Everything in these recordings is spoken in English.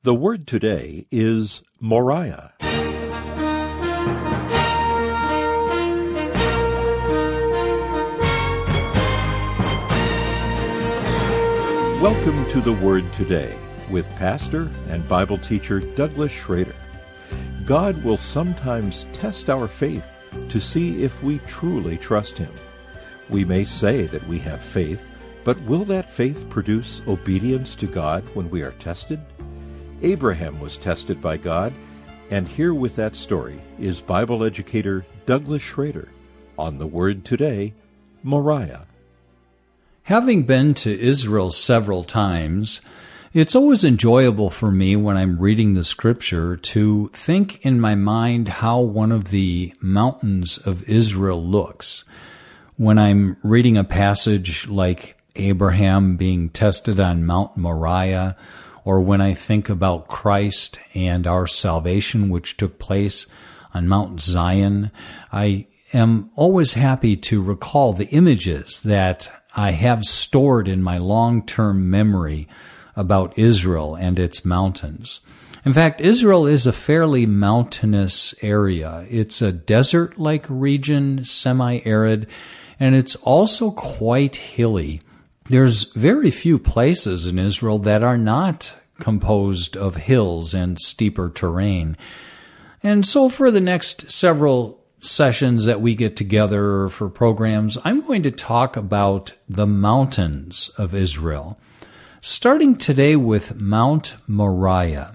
The word today is Moriah. Welcome to the Word Today with pastor and Bible teacher Douglas Schrader. God will sometimes test our faith to see if we truly trust Him. We may say that we have faith, but will that faith produce obedience to God when we are tested? Abraham was tested by God, and here with that story is Bible educator Douglas Schrader on the Word Today, Moriah. Having been to Israel several times, it's always enjoyable for me when I'm reading the Scripture to think in my mind how one of the mountains of Israel looks. When I'm reading a passage like Abraham being tested on Mount Moriah, or when I think about Christ and our salvation which took place on Mount Zion, I am always happy to recall the images that I have stored in my long-term memory about Israel and its mountains. In fact, Israel is a fairly mountainous area. It's a desert-like region, semi-arid, and it's also quite hilly. There's very few places in Israel that are not composed of hills and steeper terrain. And so for the next several sessions that we get together for programs, I'm going to talk about the mountains of Israel, starting today with Mount Moriah.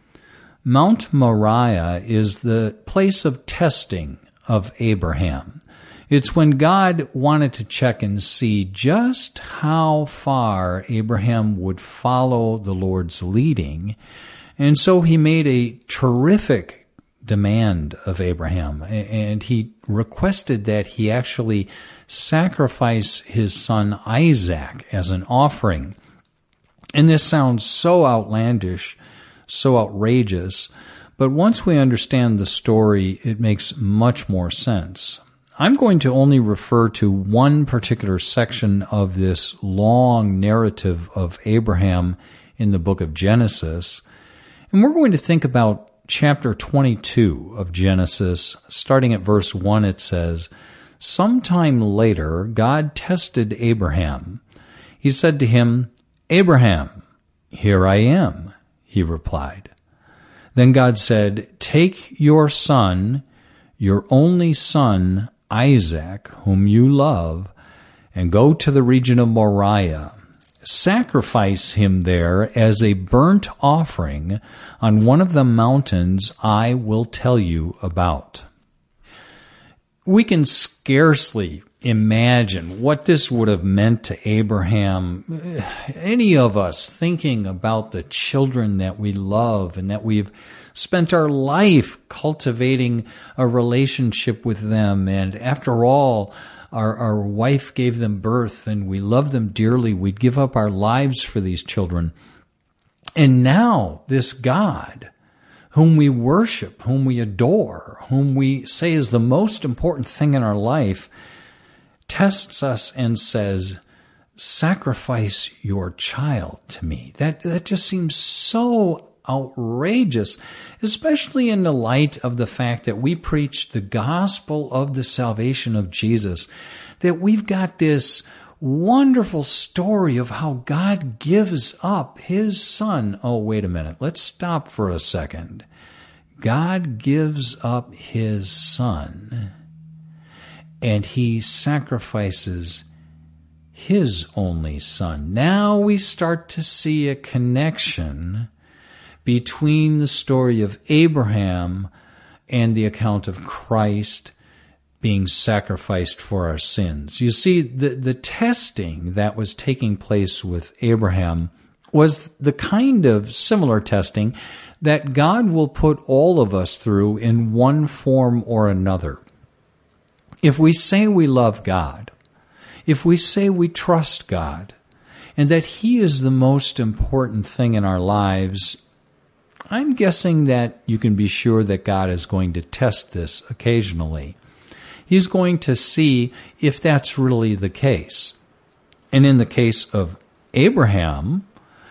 Mount Moriah is the place of testing of Abraham. It's when God wanted to check and see just how far Abraham would follow the Lord's leading. And so he made a terrific demand of Abraham, and he requested that he actually sacrifice his son Isaac as an offering. And this sounds so outlandish, so outrageous, but once we understand the story, it makes much more sense. I'm going to only refer to one particular section of this long narrative of Abraham in the book of Genesis, and we're going to think about chapter 22 of Genesis. Starting at verse 1, it says, "Sometime later, God tested Abraham. He said to him, 'Abraham.' 'Here I am,' he replied. Then God said, 'Take your son, your only son, Isaac, whom you love, and go to the region of Moriah. Sacrifice him there as a burnt offering on one of the mountains I will tell you about.'" We can scarcely imagine what this would have meant to Abraham. Any of us thinking about the children that we love and that we've spent our life cultivating a relationship with them, and after all, our wife gave them birth and we love them dearly. We'd give up our lives for these children. And now this God, whom we worship, whom we adore, whom we say is the most important thing in our life, tests us and says, "Sacrifice your child to me." That just seems so outrageous, especially in the light of the fact that we preach the gospel of the salvation of Jesus, that we've got this wonderful story of how God gives up His Son. Oh, wait a minute. Let's stop for a second. God gives up His Son, and He sacrifices His only Son. Now we start to see a connection between the story of Abraham and the account of Christ being sacrificed for our sins. You see, the testing that was taking place with Abraham was the kind of similar testing that God will put all of us through in one form or another. If we say we love God, if we say we trust God, and that He is the most important thing in our lives, I'm guessing that you can be sure that God is going to test this occasionally. He's going to see if that's really the case. And in the case of Abraham,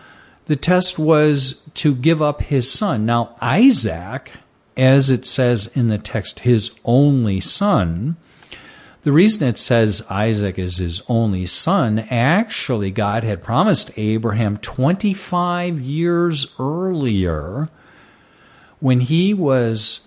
The test was to give up his son. Now, Isaac, as it says in the text, his only son, the reason it says Isaac is his only son, actually God had promised Abraham 25 years earlier, when he was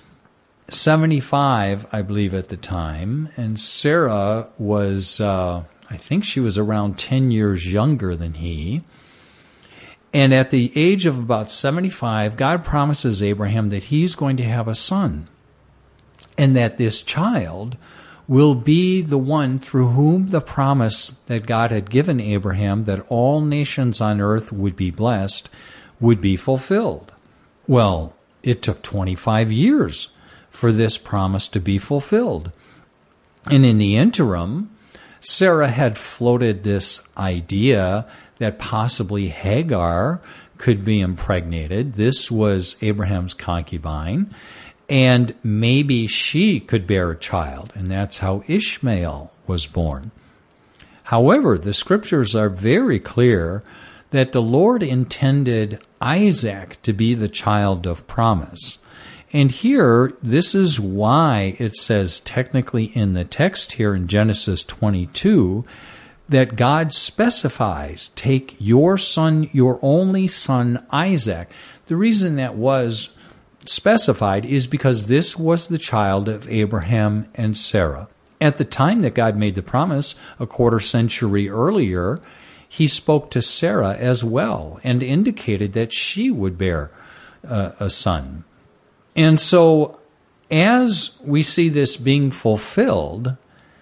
75, I believe, at the time, and Sarah was, I think she was around 10 years younger than he. And at the age of about 75, God promises Abraham that he's going to have a son, and that this child will be the one through whom the promise that God had given Abraham that all nations on earth would be blessed would be fulfilled. Well, it took 25 years for this promise to be fulfilled. And in the interim, Sarah had floated this idea that possibly Hagar could be impregnated. This was Abraham's concubine, and maybe she could bear a child, and that's how Ishmael was born. However, the scriptures are very clear that the Lord intended Isaac to be the child of promise. And here, this is why it says technically in the text here in Genesis 22 that God specifies, take your son, your only son, Isaac. The reason that was specified is because this was the child of Abraham and Sarah. At the time that God made the promise, a quarter century earlier, he spoke to Sarah as well and indicated that she would bear a son. And so, as we see this being fulfilled,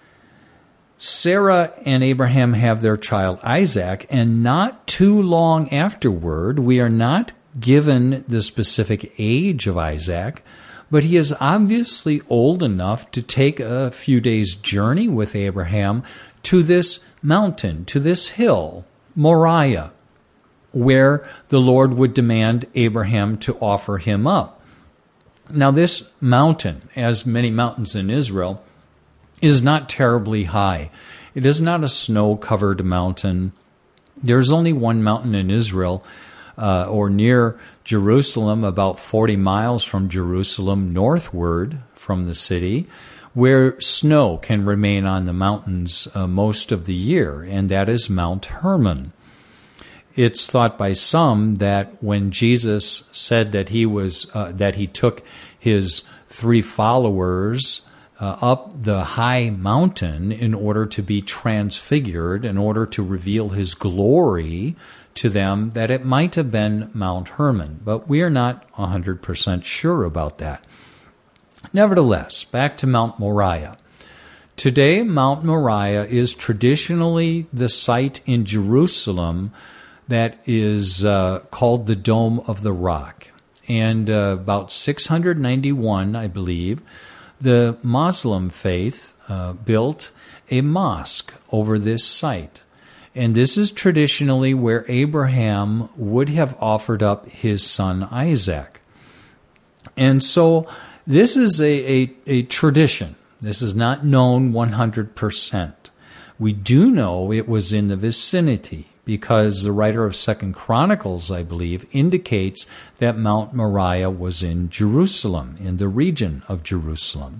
Sarah and Abraham have their child Isaac, and not too long afterward, we are not given the specific age of Isaac, but he is obviously old enough to take a few days' journey with Abraham to this mountain, to this hill, Moriah, where the Lord would demand Abraham to offer him up. Now, this mountain, as many mountains in Israel, is not terribly high. It is not a snow-covered mountain. There's only one mountain in Israel, or near Jerusalem, about 40 miles from Jerusalem, northward from the city, where snow can remain on the mountains most of the year, and that is Mount Hermon. It's thought by some that when Jesus said that he took his 3 followers up the high mountain in order to be transfigured, in order to reveal his glory to them, that it might have been Mount Hermon. But we are not 100% sure about that. Nevertheless, back to Mount Moriah. Today, Mount Moriah is traditionally the site in Jerusalem that is called the Dome of the Rock. And about 691, I believe, the Muslim faith built a mosque over this site. And this is traditionally where Abraham would have offered up his son Isaac. And so this is a tradition. This is not known 100%. We do know it was in the vicinity, because the writer of 2 Chronicles, I believe, indicates that Mount Moriah was in Jerusalem, in the region of Jerusalem.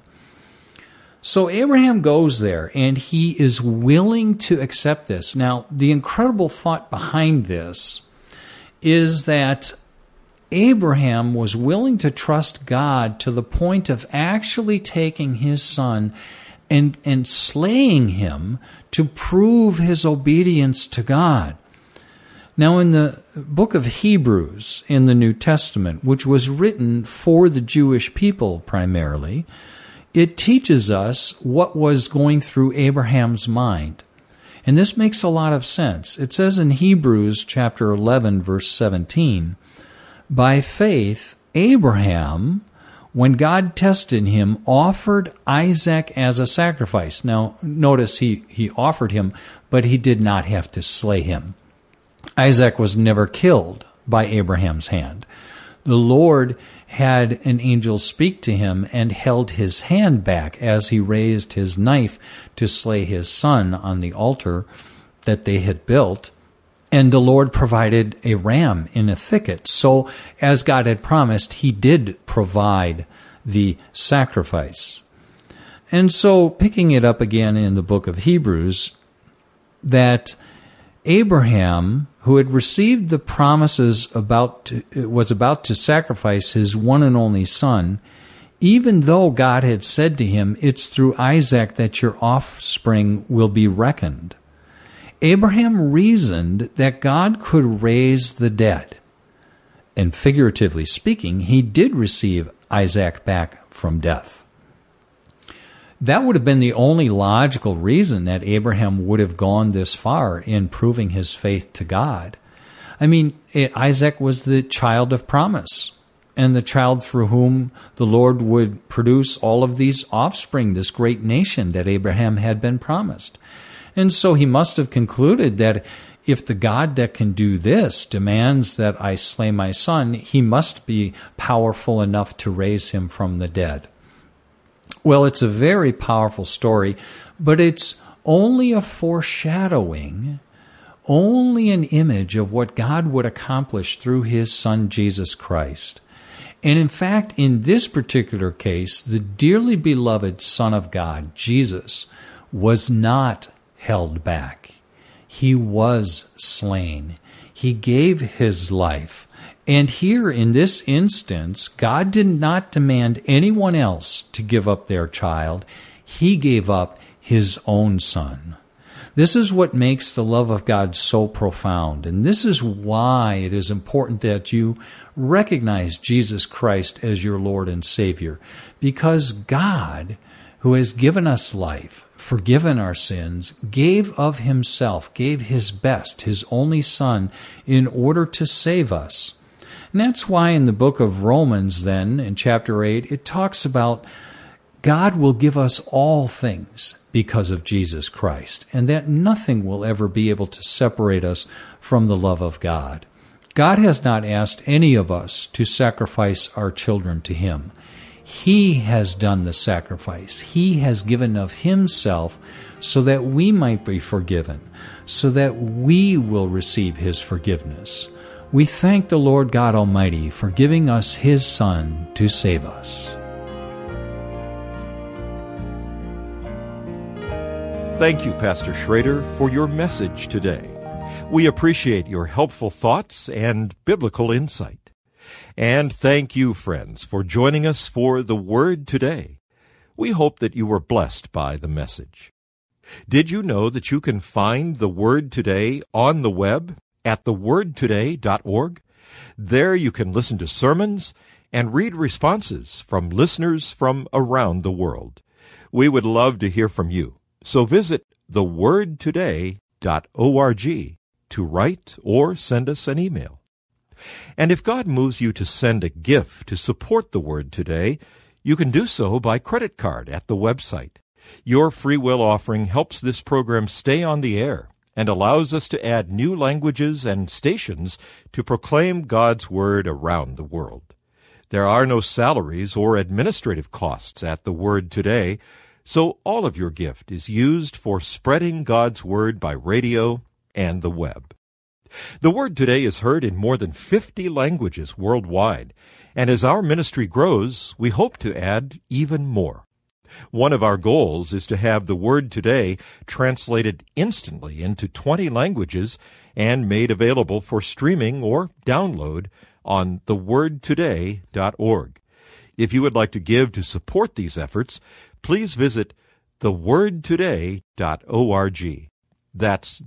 So Abraham goes there, and he is willing to accept this. Now, the incredible thought behind this is that Abraham was willing to trust God to the point of actually taking his son and slaying him to prove his obedience to God. Now, in the book of Hebrews in the New Testament, which was written for the Jewish people primarily, it teaches us what was going through Abraham's mind. And this makes a lot of sense. It says in Hebrews chapter 11, verse 17, by faith, Abraham, when God tested him, offered Isaac as a sacrifice. Now, notice he offered him, but he did not have to slay him. Isaac was never killed by Abraham's hand. The Lord had an angel speak to him and held his hand back as he raised his knife to slay his son on the altar that they had built. And the Lord provided a ram in a thicket. So, as God had promised, He did provide the sacrifice. And so, picking it up again in the book of Hebrews, that Abraham, who had received the promises was about to sacrifice his one and only son, even though God had said to him, "It's through Isaac that your offspring will be reckoned," Abraham reasoned that God could raise the dead. And figuratively speaking, he did receive Isaac back from death. That would have been the only logical reason that Abraham would have gone this far in proving his faith to God. I mean, Isaac was the child of promise, and the child through whom the Lord would produce all of these offspring, this great nation that Abraham had been promised. And so he must have concluded that if the God that can do this demands that I slay my son, He must be powerful enough to raise him from the dead. Well, it's a very powerful story, but it's only a foreshadowing, only an image of what God would accomplish through His Son, Jesus Christ. And in fact, in this particular case, the dearly beloved Son of God, Jesus, was not held back. He was slain. He gave His life. And here in this instance, God did not demand anyone else to give up their child. He gave up His own Son. This is what makes the love of God so profound. And this is why it is important that you recognize Jesus Christ as your Lord and Savior. Because God, who has given us life, forgiven our sins, gave of Himself, gave His best, His only Son, in order to save us. And that's why in the book of Romans then, in chapter 8, it talks about God will give us all things because of Jesus Christ, and that nothing will ever be able to separate us from the love of God. God has not asked any of us to sacrifice our children to Him. He has done the sacrifice. He has given of Himself so that we might be forgiven, so that we will receive His forgiveness. We thank the Lord God Almighty for giving us His Son to save us. Thank you, Pastor Schrader, for your message today. We appreciate your helpful thoughts and biblical insight. And thank you, friends, for joining us for The Word Today. We hope that you were blessed by the message. Did you know that you can find The Word Today on the web at thewordtoday.org? There you can listen to sermons and read responses from listeners from around the world. We would love to hear from you. So visit thewordtoday.org to write or send us an email. And if God moves you to send a gift to support the Word Today, you can do so by credit card at the website. Your free will offering helps this program stay on the air and allows us to add new languages and stations to proclaim God's Word around the world. There are no salaries or administrative costs at the Word Today, so all of your gift is used for spreading God's Word by radio and the web. The Word Today is heard in more than 50 languages worldwide, and as our ministry grows, we hope to add even more. One of our goals is to have the Word Today translated instantly into 20 languages and made available for streaming or download on thewordtoday.org. If you would like to give to support these efforts, please visit thewordtoday.org. That's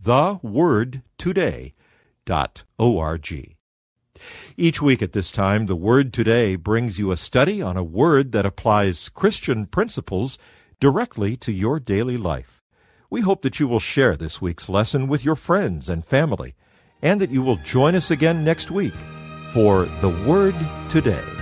thewordtoday.org. Each week at this time, The Word Today brings you a study on a word that applies Christian principles directly to your daily life. We hope that you will share this week's lesson with your friends and family, and that you will join us again next week for The Word Today.